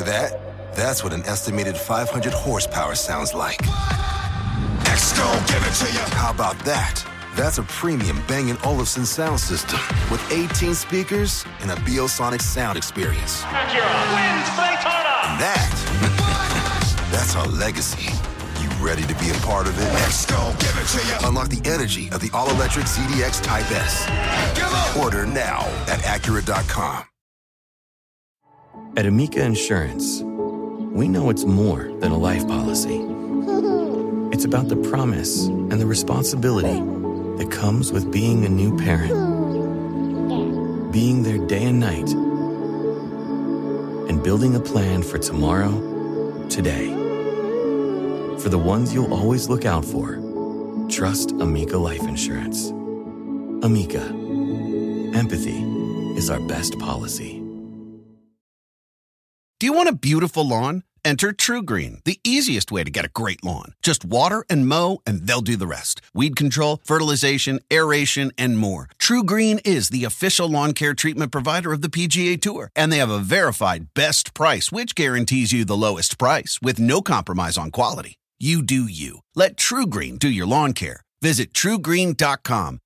that? That's what an estimated 500 horsepower sounds like. Gon' give it to you. How about that? That's a premium Bang & Olufsen sound system with 18 speakers and a Biosonic sound experience. Acura wins Daytona. And that's our legacy. You ready to be a part of it? Gon' give it to you. Unlock the energy of the all-electric ZDX Type S. Order now at Acura.com. At Amica Insurance, we know it's more than a life policy. It's about the promise and the responsibility that comes with being a new parent. Being there day and night. And building a plan for tomorrow, today. For the ones you'll always look out for, trust Amica Life Insurance. Amica. Empathy is our best policy. Do you want a beautiful lawn? Enter TruGreen, the easiest way to get a great lawn. Just water and mow, and they'll do the rest. Weed control, fertilization, aeration, and more. TruGreen is the official lawn care treatment provider of the PGA Tour, and they have a verified best price, which guarantees you the lowest price with no compromise on quality. You do you. Let TruGreen do your lawn care. Visit TruGreen.com,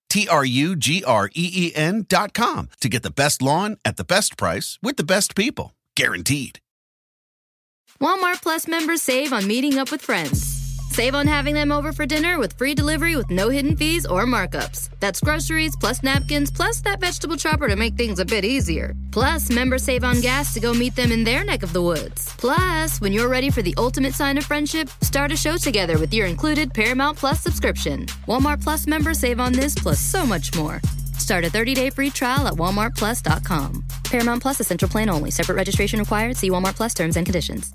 TruGreen.com, to get the best lawn at the best price with the best people. Guaranteed. Walmart Plus members save on meeting up with friends. Save on having them over for dinner with free delivery with no hidden fees or markups. That's groceries, plus napkins, plus that vegetable chopper to make things a bit easier. Plus, members save on gas to go meet them in their neck of the woods. Plus, when you're ready for the ultimate sign of friendship, start a show together with your included Paramount Plus subscription. Walmart Plus members save on this plus so much more. Start a 30-day free trial at walmartplus.com. Paramount Plus Essential Plan only. Separate registration required. See Walmart Plus terms and conditions.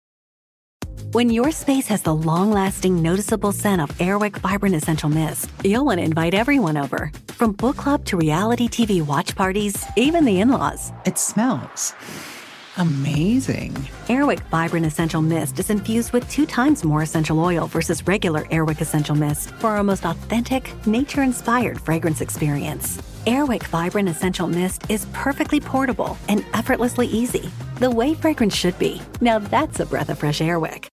When your space has the long-lasting, noticeable scent of Airwick Vibrant Essential Mist, you'll want to invite everyone over. From book club to reality TV watch parties, even the in-laws. It smells amazing. Airwick Vibrant Essential Mist is infused with 2 times more essential oil versus regular Airwick Essential Mist for our most authentic, nature-inspired fragrance experience. Airwick Vibrant Essential Mist is perfectly portable and effortlessly easy. The way fragrance should be. Now that's a breath of fresh Airwick.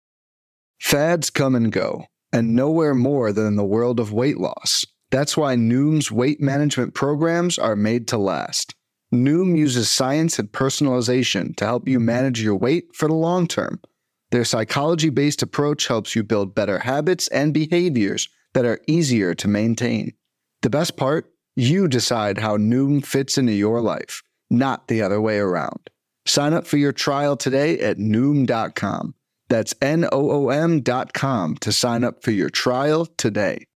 Fads come and go, and nowhere more than in the world of weight loss. That's why Noom's weight management programs are made to last. Noom uses science and personalization to help you manage your weight for the long term. Their psychology-based approach helps you build better habits and behaviors that are easier to maintain. The best part? You decide how Noom fits into your life, not the other way around. Sign up for your trial today at Noom.com. That's Noom.com to sign up for your trial today.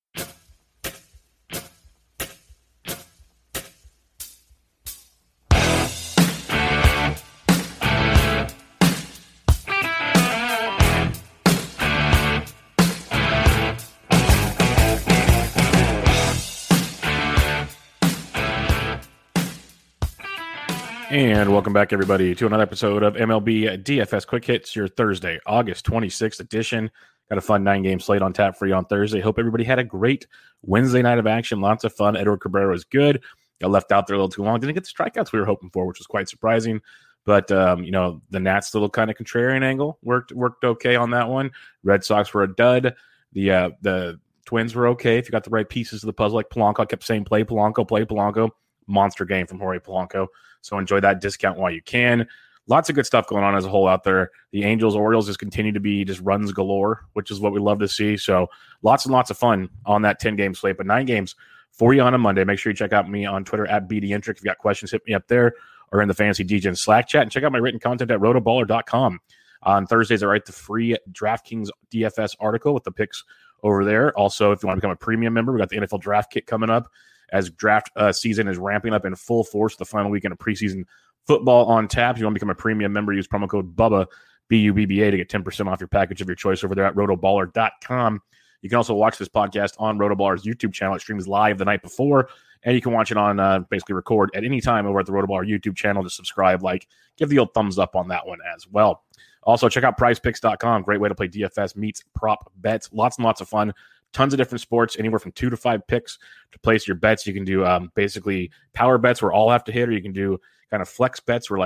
And welcome back, everybody, to another episode of MLB DFS Quick Hits, your Thursday, August 26th edition. Got a fun 9-game slate on tap for you on Thursday. Hope everybody had a great Wednesday night of action. Lots of fun. Edward Cabrera was good. Got left out there a little too long. Didn't get the strikeouts we were hoping for, which was quite surprising. But, the Nats little kind of contrarian angle worked okay on that one. Red Sox were a dud. The Twins were okay if you got the right pieces of the puzzle. Like Polanco, I kept saying play Polanco. Monster game from Jorge Polanco. So enjoy that discount while you can. Lots of good stuff going on as a whole out there. The Angels-Orioles just continue to be just runs galore, which is what we love to see. So lots and lots of fun on that 10-game slate. But 9 games for you on a Monday. Make sure you check out me on Twitter at BDintric. If you got questions, hit me up there or in the Fantasy DGen Slack chat. And check out my written content at rotoballer.com. On Thursdays, I write the free DraftKings DFS article with the picks over there. Also, if you want to become a premium member, we got the NFL Draft Kit coming up as draft season is ramping up in full force. The final weekend of preseason football on tap. If you want to become a premium member, use promo code BUBBA, BUBBA, to get 10% off your package of your choice over there at rotoballer.com. You can also watch this podcast on Rotoballer's YouTube channel. It streams live the night before, and you can watch it on basically record at any time over at the Rotoballer YouTube channel. Just subscribe, give the old thumbs up on that one as well. Also, check out prizepicks.com. Great way to play DFS meets prop bets. Lots and lots of fun. Tons of different sports, anywhere from 2 to 5 picks to place your bets. You can do basically power bets where all have to hit, or you can do kind of flex bets where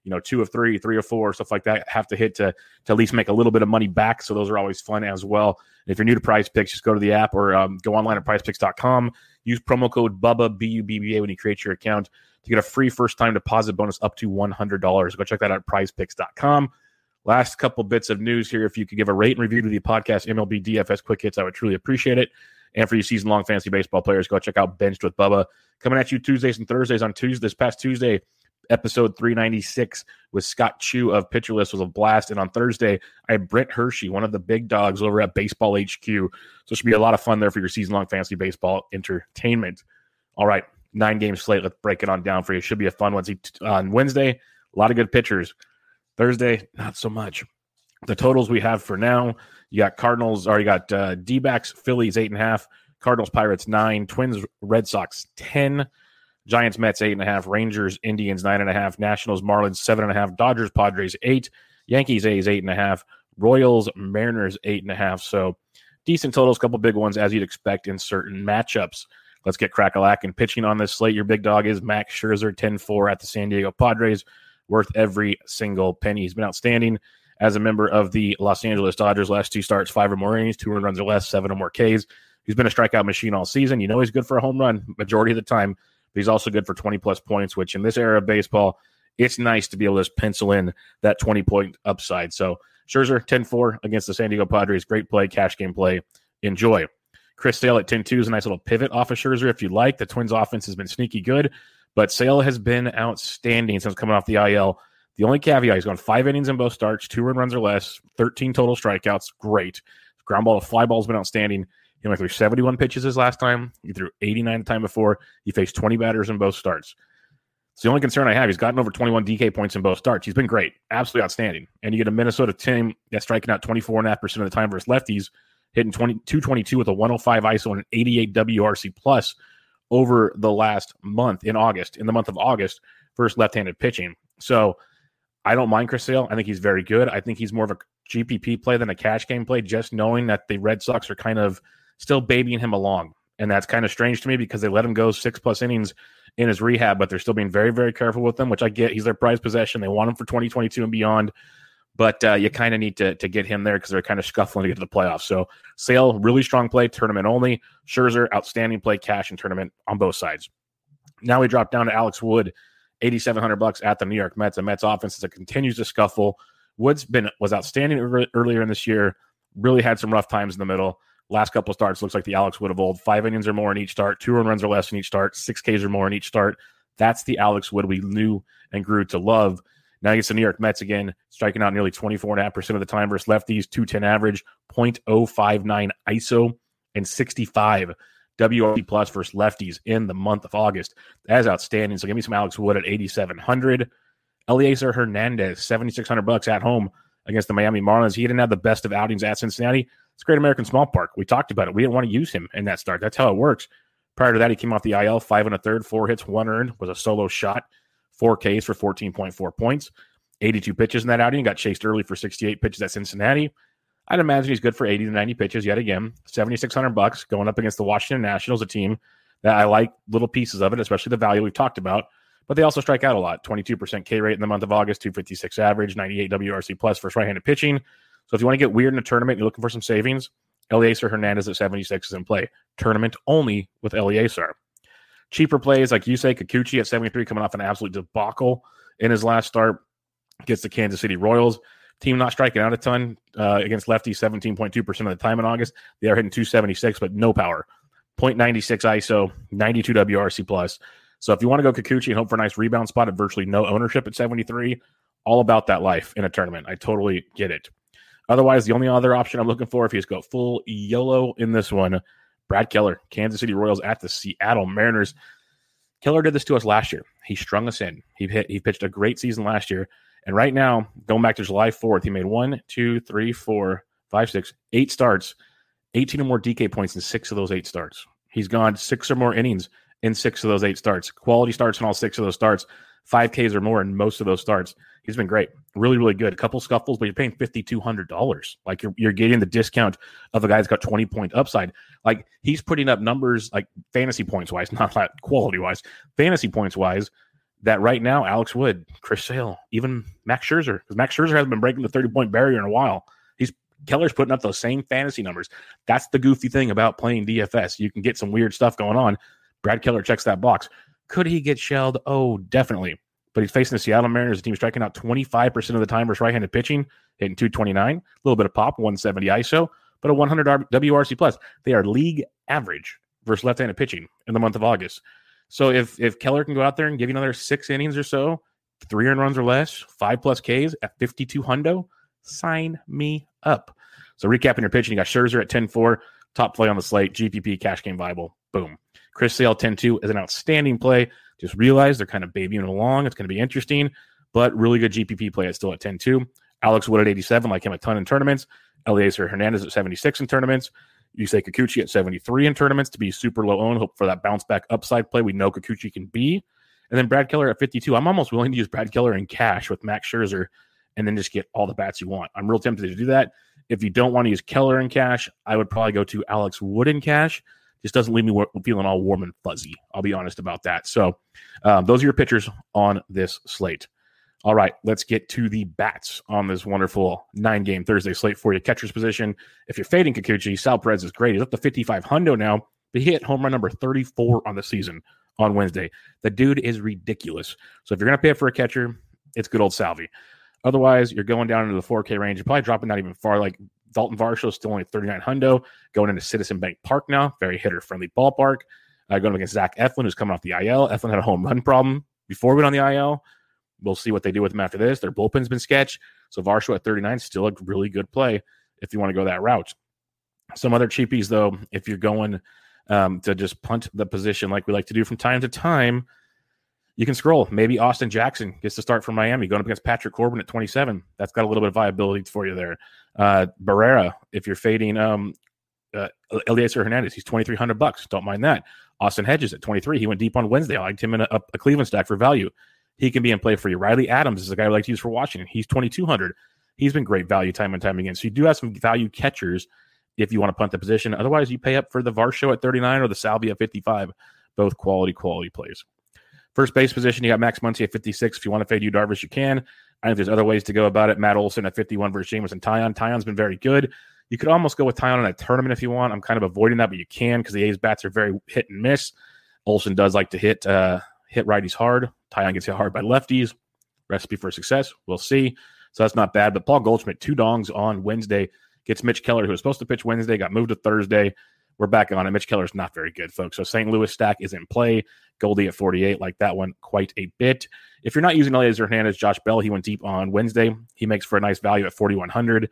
2 of 3, 3 of 4, stuff like that have to hit to at least make a little bit of money back. So those are always fun as well. And if you're new to Prize Picks, just go to the app or go online at prizepicks.com. Use promo code BUBBA, BUBBA, when you create your account to get a free first-time deposit bonus up to $100. Go check that out at prizepicks.com. Last couple bits of news here. If you could give a rate and review to the podcast MLB DFS Quick Hits, I would truly appreciate it. And for you season-long fantasy baseball players, go check out Benched with Bubba. Coming at you Tuesdays and Thursdays. On Tuesday, this past Tuesday, episode 396 with Scott Chu of Pitcher List was a blast. And on Thursday, I had Brent Hershey, one of the big dogs over at Baseball HQ. So it should be a lot of fun there for your season-long fantasy baseball entertainment. All right, 9-game slate. Let's break it on down for you. It should be a fun one. On Wednesday, a lot of good pitchers. Thursday, not so much. The totals we have for now, you got Cardinals, or you got D-backs, Phillies 8.5, Cardinals, Pirates 9, Twins, Red Sox 10, Giants, Mets 8.5, Rangers, Indians 9.5, Nationals, Marlins 7.5, Dodgers, Padres 8, Yankees, A's 8.5, Royals, Mariners 8.5. So decent totals, couple big ones as you'd expect in certain matchups. Let's get crack-a-lack. And pitching on this slate, your big dog is Max Scherzer, 10-4 at the San Diego Padres, worth every single penny. He's been outstanding as a member of the Los Angeles Dodgers. Last 2 starts, 5 or more innings, 2 earned runs or less, 7 or more Ks. He's been a strikeout machine all season. He's good for a home run majority of the time, but he's also good for 20-plus points, which in this era of baseball, it's nice to be able to just pencil in that 20-point upside. So Scherzer, 10-4 against the San Diego Padres. Great play, cash game play. Enjoy. Chris Sale at 10-2 is a nice little pivot off of Scherzer if you like. The Twins' offense has been sneaky good, but Sale has been outstanding since coming off the IL. The only caveat, he's gone 5 innings in both starts, 2 earned runs or less, 13 total strikeouts. Great. Ground ball to fly ball has been outstanding. He only threw 71 pitches his last time. He threw 89 the time before. He faced 20 batters in both starts. It's the only concern I have. He's gotten over 21 DK points in both starts. He's been great. Absolutely outstanding. And you get a Minnesota team that's striking out 24.5% of the time versus lefties, hitting 222 with a 105 ISO and an 88 WRC plus over the last month in the month of August versus left-handed pitching. So I don't mind Chris Sale. I think he's very good. I think he's more of a GPP play than a cash game play, just knowing that the Red Sox are kind of still babying him along. And that's kind of strange to me because they let him go 6+ innings in his rehab, but they're still being very, very careful with him, which I get. He's their prized possession. They want him for 2022 and beyond. But you kind of need to get him there because they're kind of scuffling to get to the playoffs. So Sale, really strong play, tournament only. Scherzer, outstanding play, cash and tournament on both sides. Now we drop down to Alex Wood, $8,700 at the New York Mets. The Mets offense that continues to scuffle. Woods was outstanding earlier in this year. Really had some rough times in the middle. Last couple of starts looks like the Alex Wood of old. 5 innings or more in each start, 2 earned runs or less in each start, 6 Ks or more in each start. That's the Alex Wood we knew and grew to love. Now he gets the New York Mets again, striking out nearly 24.5% of the time versus lefties, 210 average, 0.059 ISO, and 65 WRC plus versus lefties in the month of August. That is outstanding. So give me some Alex Wood at 8,700. Eliezer Hernandez, $7,600 at home against the Miami Marlins. He didn't have the best of outings at Cincinnati. It's Great American Small Park. We talked about it. We didn't want to use him in that start. That's how it works. Prior to that, he came off the IL, 5 1/3, 4 hits, 1 earned, was a solo shot, 4 Ks for 14.4 points, 82 pitches in that outing. Got chased early for 68 pitches at Cincinnati. I'd imagine he's good for 80 to 90 pitches yet again. $7,600 going up against the Washington Nationals, a team that I like little pieces of it, especially the value we've talked about. But they also strike out a lot. 22% K rate in the month of August, 256 average, 98 WRC plus for right-handed pitching. So if you want to get weird in a tournament and you're looking for some savings, Eliezer Hernandez at 76 is in play. Tournament only with Eliezer. Cheaper plays like you say, Kikuchi at 73 coming off an absolute debacle in his last start. Gets the Kansas City Royals. Team not striking out a ton against lefties 17.2% of the time in August. They are hitting 276, but no power. 0.96 ISO, 92 WRC plus. So if you want to go Kikuchi and hope for a nice rebound spot at virtually no ownership at 73, all about that life in a tournament. I totally get it. Otherwise, the only other option I'm looking for, if you just go full YOLO in this one, Brad Keller, Kansas City Royals at the Seattle Mariners. Keller did this to us last year. He strung us in. He pitched a great season last year. And right now, going back to July 4th, he made 1, 2, 3, 4, 5, 6, 8 starts, 18 or more DK points in 6 of those 8 starts. He's gone 6 or more innings in 6 of those 8 starts. Quality starts in all 6 of those starts. 5 Ks or more in most of those starts. He's been great. Really, really good. A couple scuffles, but you're paying $5,200. Like you're getting the discount of a guy that's got 20-point upside. Like he's putting up numbers like fantasy points wise, not quality wise, fantasy points wise, that right now, Alex Wood, Chris Sale, even Max Scherzer, because Max Scherzer hasn't been breaking the 30-point barrier in a while. Keller's putting up those same fantasy numbers. That's the goofy thing about playing DFS. You can get some weird stuff going on. Brad Keller checks that box. Could he get shelled? Oh, definitely. But he's facing the Seattle Mariners, a team striking out 25% of the time versus right-handed pitching, hitting 229, a little bit of pop, 170 ISO, but a 100 WRC plus. They are league average versus left-handed pitching in the month of August. So if Keller can go out there and give you another 6 innings or so, 3 earned runs or less, 5+ Ks at 52 hundo, sign me up. So recapping your pitching, you got Scherzer at 10-4, top play on the slate, GPP, cash game viable, boom. Chris Sale 10-2 is an outstanding play. Just realize they're kind of babying it along. It's going to be interesting, but really good GPP play. It's still at 10-2. Alex Wood at 87, like him a ton in tournaments. Eliezer Hernandez at 76 in tournaments. You say Kikuchi at 73 in tournaments to be super low owned. Hope for that bounce back upside play we know Kikuchi can be. And then Brad Keller at 52. I'm almost willing to use Brad Keller in cash with Max Scherzer and then just get all the bats you want. I'm real tempted to do that. If you don't want to use Keller in cash, I would probably go to Alex Wood in cash. Just doesn't leave me feeling all warm and fuzzy. I'll be honest about that. So those are your pitchers on this slate. All right, let's get to the bats on this wonderful 9-game Thursday slate for you. Catcher's position. If you're fading Kikuchi, Sal Perez is great. He's up to 55 hundo now, but he hit home run number 34 on the season on Wednesday. The dude is ridiculous. So if you're going to pay up for a catcher, it's good old Salvi. Otherwise, you're going down into the 4K range. You're probably dropping not even far. Like Dalton Varsho is still only 39 hundo, going into Citizen Bank Park now. Very hitter-friendly ballpark. Going up against Zach Eflin, who's coming off the IL. Eflin had a home run problem before we went on the IL. We'll see what they do with him after this. Their bullpen's been sketch. So Varsho at 39 still a really good play if you want to go that route. Some other cheapies, though, if you're going to just punt the position like we like to do from time to time, you can scroll. Maybe Austin Jackson gets to start for Miami, going up against Patrick Corbin at 27. That's got a little bit of viability for you there. Barrera, if you're fading Eliezer Hernandez, he's $2,300. Don't mind that. Austin Hedges at 23. He went deep on Wednesday. I liked him in a Cleveland stack for value. He can be in play for you. Riley Adams is a guy I like to use for Washington. He's $2,200. He's been great value time and time again. So you do have some value catchers if you want to punt the position. Otherwise, you pay up for the Varsho at 39 or the Salvi at 55. Both quality plays. First base position, you got Max Muncy at 56. If you want to fade Yu Darvish, you can. I think there's other ways to go about it. Matt Olson at 51 versus Jameson Taillon. Taillon's been very good. You could almost go with Taillon in a tournament if you want. I'm kind of avoiding that, but you can because the A's bats are very hit and miss. Olson does like to hit righties hard. Taillon gets hit hard by lefties. Recipe for success. We'll see. So that's not bad. But Paul Goldschmidt, 2 dongs on Wednesday, gets Mitch Keller, who was supposed to pitch Wednesday, got moved to Thursday. We're back on it. Mitch Keller's not very good, folks. So St. Louis stack is in play. Goldie at 48, like that one quite a bit. If you're not using Eliezer Hernandez, Josh Bell, he went deep on Wednesday. He makes for a nice value at 4,100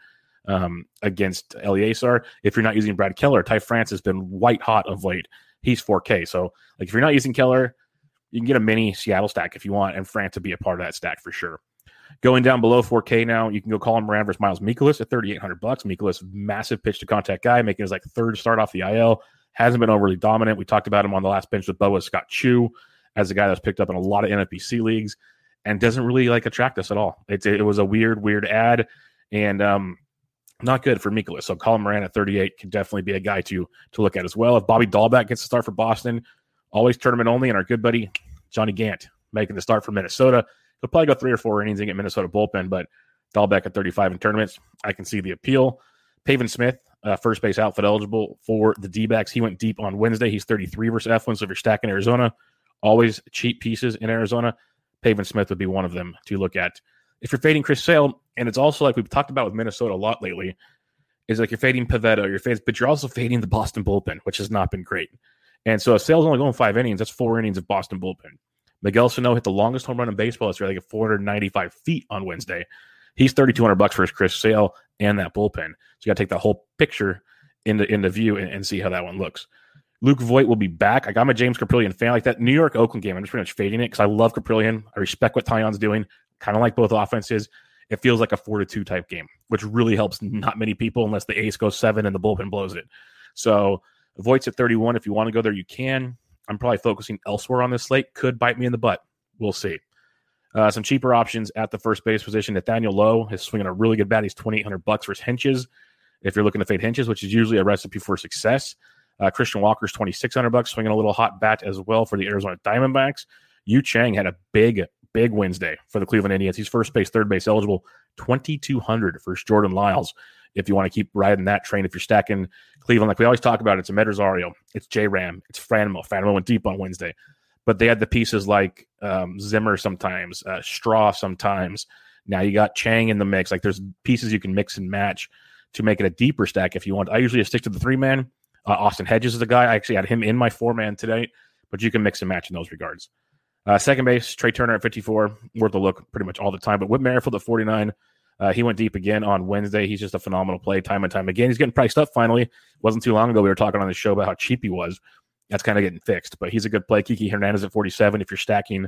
against Eliezer. If you're not using Brad Keller, Ty France has been white hot of late. He's 4K. So like if you're not using Keller, you can get a mini Seattle stack if you want, and France to be a part of that stack for sure. Going down below 4K now, you can go Colin Moran versus Miles Mikolas at $3,800. Mikolas, massive pitch to contact guy, making his like third start off the IL. Hasn't been overly dominant. We talked about him on the last bench with Boa Scott Chu as a guy that's picked up in a lot of NFBC leagues and doesn't really like attract us at all. It was a weird ad and not good for Mikolas. So Colin Moran at 38 can definitely be a guy to look at as well. If Bobby Dahlbeck gets to start for Boston, always tournament only, and our good buddy Johnny Gant making the start for Minnesota. He'll probably go 3 or 4 innings and get Minnesota bullpen, but Dahlbeck at 35 in tournaments, I can see the appeal. Pavin Smith, first base outfit eligible for the D-backs. He went deep on Wednesday. He's 33 versus Eflin, so if you're stacking Arizona, always cheap pieces in Arizona, Pavin Smith would be one of them to look at. If you're fading Chris Sale, and it's also like we've talked about with Minnesota a lot lately, is like you're fading Pivetta, but you're also fading the Boston bullpen, which has not been great. And so if Sale's only going 5 innings, that's 4 innings of Boston bullpen. Miguel Sano hit the longest home run in baseball. It's like 495 feet on Wednesday. He's $3,200 for his Chris Sale and that bullpen. So you got to take the whole picture into view and see how that one looks. Luke Voit will be back. I'm a James Caprillion fan. Like that New York-Oakland game, I'm just pretty much fading it because I love Caprillion. I respect what Taillon's doing. Kind of like both offenses. It feels like a 4-2 type game, which really helps not many people unless the ace goes 7 and the bullpen blows it. So Voigt's at 31. If you want to go there, you can. I'm probably focusing elsewhere on this slate. Could bite me in the butt. We'll see. Some cheaper options at the first base position. Nathaniel Lowe is swinging a really good bat. He's $2,800 versus Hinches. If you're looking to fade Hinches, which is usually a recipe for success. Christian Walker's $2,600, swinging a little hot bat as well for the Arizona Diamondbacks. Yu Chang had a big Wednesday for the Cleveland Indians. He's first base, third base eligible, 2,200 for Jordan Lyles. If you want to keep riding that train, if you're stacking Cleveland, like we always talk about, it's Amed Rosario, it's J-Ram, it's Franmil. Franmil went deep on Wednesday. But they had the pieces like Zimmer sometimes, Straw sometimes. Now you got Chang in the mix. Like there's pieces you can mix and match to make it a deeper stack if you want. I usually stick to the 3-man. Austin Hedges is a guy. I actually had him in my 4-man today, but you can mix and match in those regards. Second base, Trey Turner at 54, worth a look pretty much all the time. But Whit Merrifield at 49, he went deep again on Wednesday. He's just a phenomenal play time and time again. He's getting priced up finally. Wasn't too long ago we were talking on the show about how cheap he was. That's kind of getting fixed, but he's a good play. Kiki Hernandez at 47. If you're stacking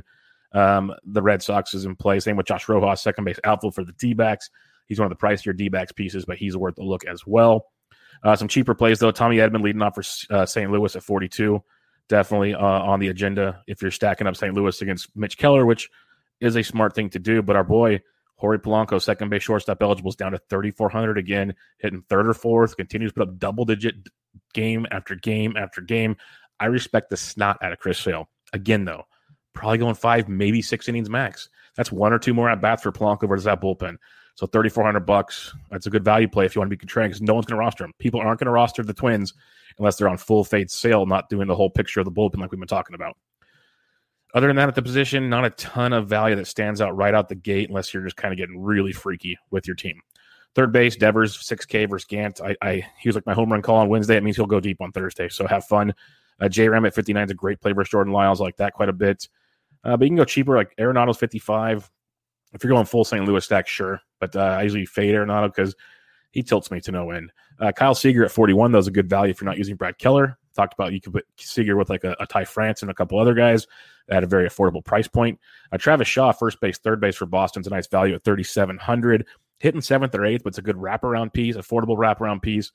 the Red Sox is in play. Same with Josh Rojas, second base outfield for the D-backs. He's one of the pricier D-backs pieces, but he's worth a look as well. Some cheaper plays, though. Tommy Edman leading off for St. Louis at 42. Definitely on the agenda if you're stacking up St. Louis against Mitch Keller, which is a smart thing to do. But our boy, Jorge Polanco, second base shortstop eligible, is down to 3,400 again, hitting third or fourth, continues to put up double-digit game after game after game. I respect the snot out of Chris Sale. Again, though, probably going 5, maybe 6 innings max. That's 1 or 2 more at bats for Polanco versus that bullpen. So $3,400, that's a good value play if you want to be contrarian because no one's going to roster him. People aren't going to roster the Twins unless they're on full fade sale, not doing the whole picture of the bullpen like we've been talking about. Other than that, at the position, not a ton of value that stands out right out the gate unless you're just kind of getting really freaky with your team. Third base, Devers, 6K versus Gant. He was like my home run call on Wednesday. It means he'll go deep on Thursday, so have fun. J-Ram at 59 is a great play versus Jordan Lyles. I like that quite a bit. But you can go cheaper, like Arenado's 55. If you're going full St. Louis stack, sure. But I usually fade Arenado because he tilts me to no end. Kyle Seager at 41, though, is a good value if you're not using Brad Keller. Talked about you could put Seager with like a Ty France and a couple other guys at a very affordable price point. Travis Shaw, first base, third base for Boston's a nice value at 3,700. Hitting 7th or 8th, but it's a good wraparound piece, affordable wraparound piece.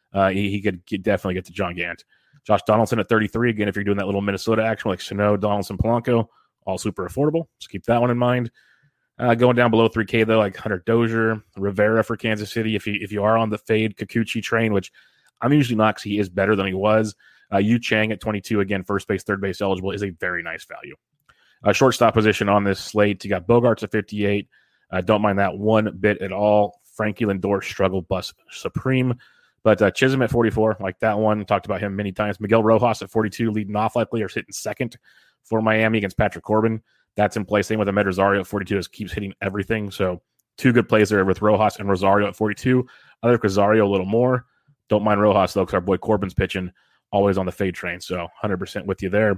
He could definitely get to John Gant. Josh Donaldson at 33. Again, if you're doing that little Minnesota action like Sano, Donaldson, Polanco, all super affordable. So keep that one in mind. Going down below 3K, though, like Hunter Dozier, Rivera for Kansas City. If you are on the fade Kikuchi train, which I'm usually not because he is better than he was. Yu Chang at 22, again, first base, third base eligible, is a very nice value. Shortstop position on this slate, you got Bogarts at 58. Don't mind that one bit at all. Frankie Lindor, struggle bus supreme. But Chisholm at 44, like that one. Talked about him many times. Miguel Rojas at 42, leading off likely or sitting second for Miami against Patrick Corbin. That's in play. Same with Amed Rosario at 42, just keeps hitting everything. So 2 good plays there with Rojas and Rosario at 42. I like Rosario a little more. Don't mind Rojas, though, because our boy Corbin's pitching, always on the fade train. So 100% with you there.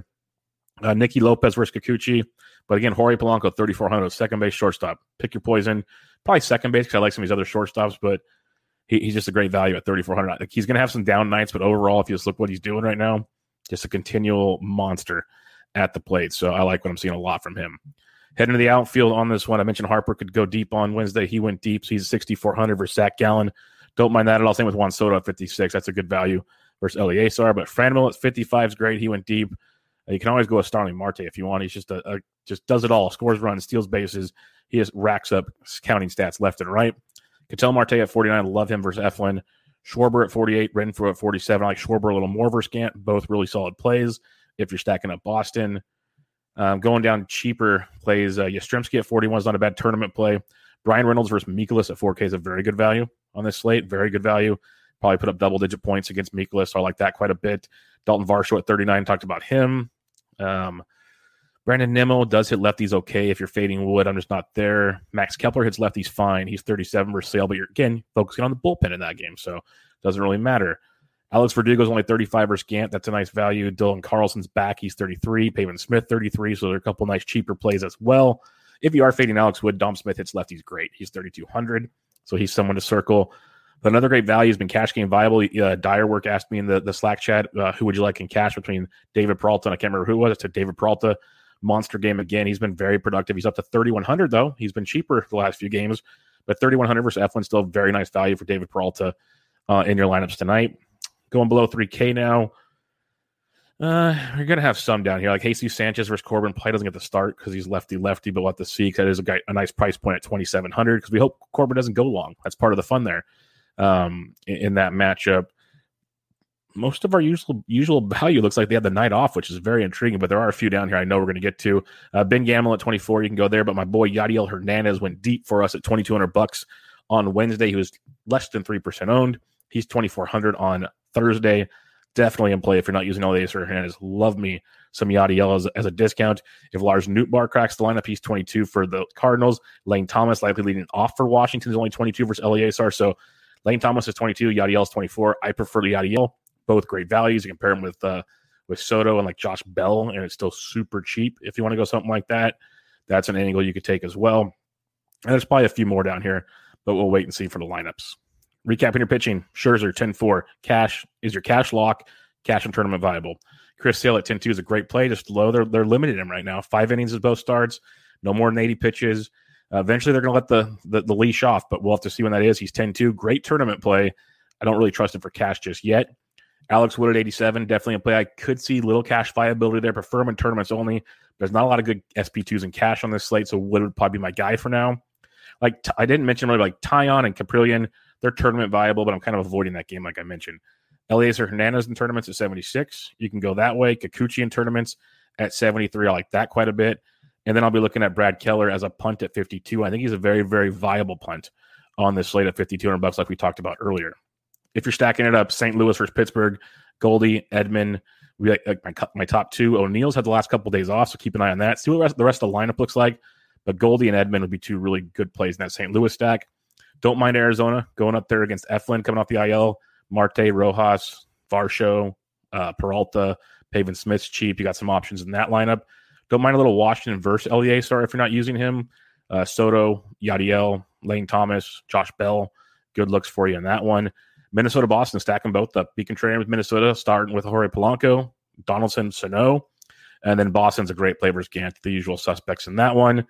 Nicky Lopez versus Kikuchi. But again, Jorge Polanco, 3,400, second base shortstop. Pick your poison. Probably second base because I like some of these other shortstops, but he's just a great value at 3,400. Like, he's going to have some down nights, but overall, if you just look what he's doing right now, just a continual monster at the plate. So I like what I'm seeing a lot from him. Heading to the outfield on this one, I mentioned Harper could go deep on Wednesday. He went deep, so he's 6,400 versus Zach Gallen. Don't mind that at all. Same with Juan Soto at 56. That's a good value versus Eliezer. But Franmil at 55 is great. He went deep. You can always go with Starling Marte if you want. He's just just does it all. Scores runs, steals bases. He just racks up counting stats left and right. Ketel Marte at 49. Love him versus Eflin. Schwarber at 48. Renfroe at 47. I like Schwarber a little more versus Gant. Both really solid plays if you're stacking up Boston. Going down cheaper plays, Yastrzemski at 41 is not a bad tournament play. Brian Reynolds versus Mikolas at 4K is a very good value on this slate. Very good value. Probably put up double-digit points against Mikolas, so I like that quite a bit. Dalton Varsho at 39, talked about him. Brandon Nimmo does hit lefties okay if you're fading Wood. I'm just not there. Max Kepler hits lefties fine. He's 37 versus Sale, but you're, again, focusing on the bullpen in that game, so it doesn't really matter. Alex Verdugo's only 35 versus Gant. That's a nice value. Dylan Carlson's back. He's 33. Pavin Smith, 33. So there are a couple nice cheaper plays as well. If you are fading Alex Wood, Dom Smith hits lefties great. He's 3,200. So he's someone to circle. But another great value has been cash game viable. Dirework asked me in the Slack chat, who would you like in cash between David Peralta and I can't remember who it was. It's David Peralta. Monster game again. He's been very productive. He's up to 3,100 though. He's been cheaper the last few games. But 3,100 versus Eflin, still very nice value for David Peralta in your lineups tonight. Going below 3K now. You're going to have some down here. Like Jesus Sanchez versus Corbin probably doesn't get the start because he's lefty-lefty, but we'll have to see because that is a nice price point at 2,700 because we hope Corbin doesn't go long. That's part of the fun there in that matchup. most of our usual value looks like they had the night off, which is very intriguing, but there are a few down here I know we're going to get to. Ben Gamel at 24, you can go there, but my boy Yadiel Hernandez went deep for us at $2,200 on Wednesday. He was less than 3% owned. He's $2,400 on Thursday. Definitely in play if you're not using Elias Hernandez. Love me some Yadiel as a discount. If Lars Nootbaar cracks the lineup, he's 22 for the Cardinals. Lane Thomas likely leading off for Washington is only 22 versus Eliasar. So Lane Thomas is 22, Yadiel is 24. I prefer Yadiel. Both great values. You compare him with Soto and like Josh Bell, and it's still super cheap. If you want to go something like that, that's an angle you could take as well. And there's probably a few more down here, but we'll wait and see for the lineups. Recapping your pitching, Scherzer 10-4. Cash is your cash lock. Cash and tournament viable. Chris Sale at 10-2 is a great play. Just low. They're limited him right now. 5 innings as both starts. No more than 80 pitches. Eventually they're going to let the leash off, but we'll have to see when that is. He's 10-2. Great tournament play. I don't really trust him for cash just yet. Alex Wood at 87. Definitely a play. I could see little cash viability there. Prefer him in tournaments only. There's not a lot of good SP2s in cash on this slate, so Wood would probably be my guy for now. Like I didn't mention really like Tyon and Caprillion. They're tournament viable, but I'm kind of avoiding that game like I mentioned. Eliezer Hernandez in tournaments at 76. You can go that way. Kikuchi in tournaments at 73. I like that quite a bit. And then I'll be looking at Brad Keller as a punt at 52. I think he's a very, very viable punt on this slate at $5,200 like we talked about earlier. If you're stacking it up, St. Louis versus Pittsburgh, Goldie, Edman, we like my top two. O'Neill's had the last couple of days off, so keep an eye on that. See what the rest of the lineup looks like. But Goldie and Edman would be two really good plays in that St. Louis stack. Don't mind Arizona going up there against Eflin coming off the IL. Marte, Rojas, Varsho, Peralta, Pavin Smith's cheap. You got some options in that lineup. Don't mind a little Washington versus Eliasar if you're not using him. Soto, Yadiel, Lane Thomas, Josh Bell. Good looks for you in that one. Minnesota, Boston, stack them both up. Be contrarian with Minnesota, starting with Jorge Polanco, Donaldson, Sano. And then Boston's a great play versus Gant, the usual suspects in that one.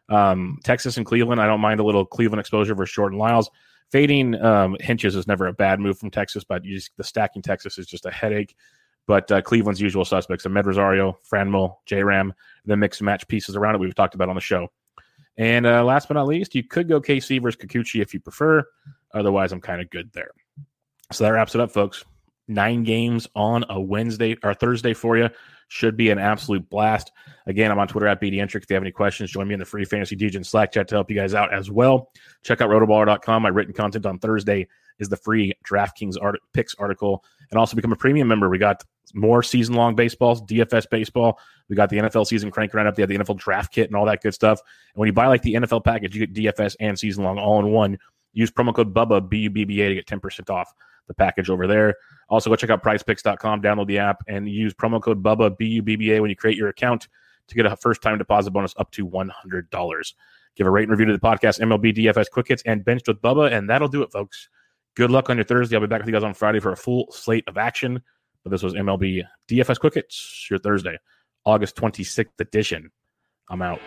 Texas and Cleveland, I don't mind a little Cleveland exposure versus Jordan Lyles. Fading Hinches is never a bad move from Texas, but the stacking Texas is just a headache. But Cleveland's usual suspects, Ahmed Rosario, Franmil, J-Ram, then mix and match pieces around it we've talked about on the show. And last but not least, you could go KC versus Kikuchi if you prefer. Otherwise, I'm kind of good there. So that wraps it up, folks. 9 games on a Wednesday or Thursday for you. Should be an absolute blast. Again, I'm on Twitter at BDentric. If you have any questions, join me in the free Fantasy DJ Slack chat to help you guys out as well. Check out rotoballer.com. My written content on Thursday is the free DraftKings picks article. And also become a premium member. We got more season-long baseballs, DFS baseball. We got the NFL season crank right up. They have the NFL draft kit and all that good stuff. And when you buy like the NFL package, you get DFS and season-long all in one. Use promo code BUBBA, BUBBA, to get 10% off the package over there. Also, go check out PrizePicks.com, download the app, and use promo code BUBBA, BUBBA, when you create your account to get a first-time deposit bonus up to $100. Give a rate and review to the podcast, MLB DFS Quick Hits, and Benched with Bubba, and that'll do it, folks. Good luck on your Thursday. I'll be back with you guys on Friday for a full slate of action. But this was MLB DFS Quick Hits, your Thursday, August 26th edition. I'm out.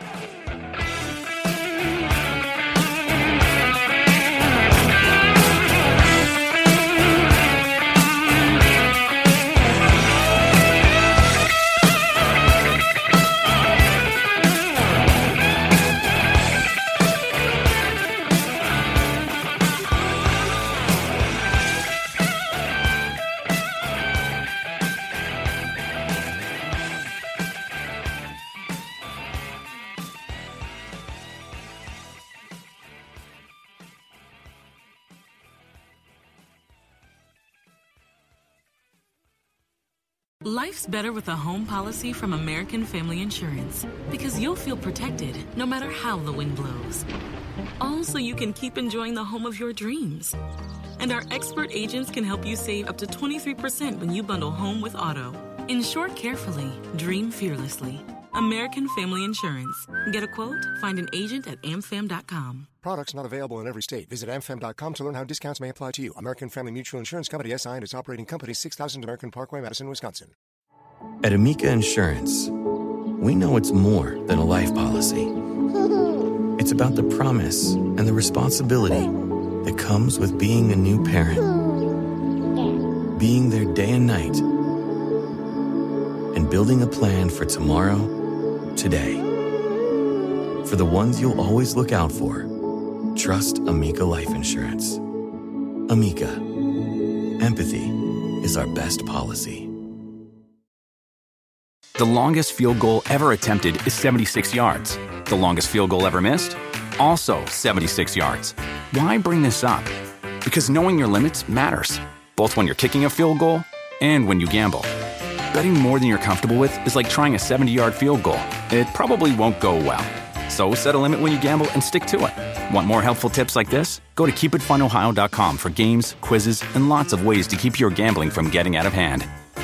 Life's better with a home policy from American Family Insurance because you'll feel protected no matter how the wind blows. All so you can keep enjoying the home of your dreams. And our expert agents can help you save up to 23% when you bundle home with auto. Insure carefully, dream fearlessly. American Family Insurance. Get a quote? Find an agent at amfam.com. Products not available in every state. Visit amfam.com to learn how discounts may apply to you. American Family Mutual Insurance Company, SI, and its operating company, 6000 American Parkway, Madison, Wisconsin. At Amica Insurance, we know it's more than a life policy. It's about the promise and the responsibility that comes with being a new parent. Being there day and night. And building a plan for tomorrow, today. For the ones you'll always look out for, trust Amica Life Insurance. Amica. Empathy is our best policy. The longest field goal ever attempted is 76 yards. The longest field goal ever missed? Also 76 yards. Why bring this up? Because knowing your limits matters, both when you're kicking a field goal and when you gamble. Betting more than you're comfortable with is like trying a 70-yard field goal. It probably won't go well. So set a limit when you gamble and stick to it. Want more helpful tips like this? Go to keepitfunohio.com for games, quizzes, and lots of ways to keep your gambling from getting out of hand.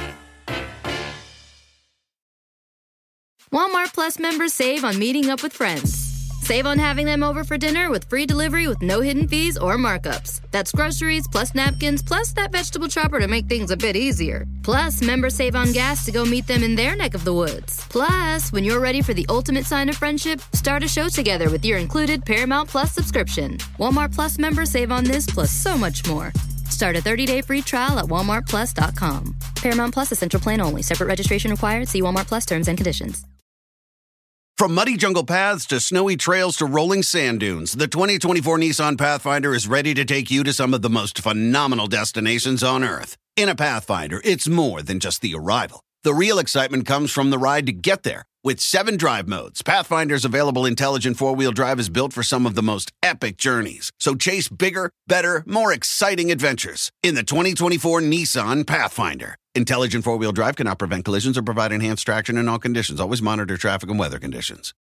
Walmart Plus members save on meeting up with friends. Save on having them over for dinner with free delivery with no hidden fees or markups. That's groceries plus napkins plus that vegetable chopper to make things a bit easier. Plus, members save on gas to go meet them in their neck of the woods. Plus, when you're ready for the ultimate sign of friendship, start a show together with your included Paramount Plus subscription. Walmart Plus members save on this plus so much more. Start a 30-day free trial at walmartplus.com. Paramount Plus Essential Plan only. Separate registration required. See Walmart Plus terms and conditions. From muddy jungle paths to snowy trails to rolling sand dunes, the 2024 Nissan Pathfinder is ready to take you to some of the most phenomenal destinations on Earth. In a Pathfinder, it's more than just the arrival. The real excitement comes from the ride to get there. With 7 drive modes, Pathfinder's available intelligent four-wheel drive is built for some of the most epic journeys. So chase bigger, better, more exciting adventures in the 2024 Nissan Pathfinder. Intelligent four-wheel drive cannot prevent collisions or provide enhanced traction in all conditions. Always monitor traffic and weather conditions.